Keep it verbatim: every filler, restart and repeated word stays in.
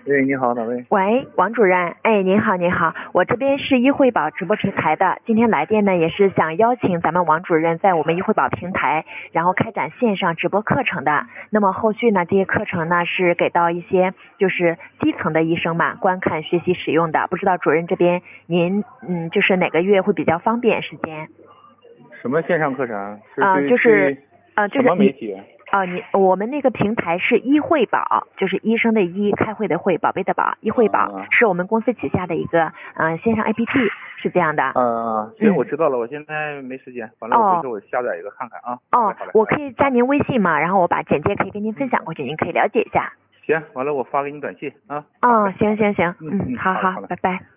喂，你好，哪位？ 喂，王主任，哎，您好，您好，我这边是易惠宝直播平台的，今天来电呢也是想邀请咱们王主任在我们易惠宝平台，然后开展线上直播课程的。那么后续呢，这些课程呢是给到一些就是基层的医生嘛，观看、学习、使用的。不知道主任这边您嗯就是哪个月会比较方便时间？ 什么线上课程？是啊、 对就是呃就什是你么媒体？ 哦，你我们那个平台是医惠宝，就是医生的医，开会的会，宝贝的宝，医惠宝啊是我们公司旗下的一个嗯、呃线上 A P P，是这样的。 啊，行， 嗯， 我知道了，我现在没时间，完了我回哦头我下载一个看看啊。好嘞， 哦， 好嘞， 我可以加您微信嘛，然后我把简介可以跟您分享过去，您可以了解一下。 行，完了我发给你短信啊。好哦， 嘞， 行行行，嗯， 嗯嗯，好嘞， 好好， 好嘞。 拜拜。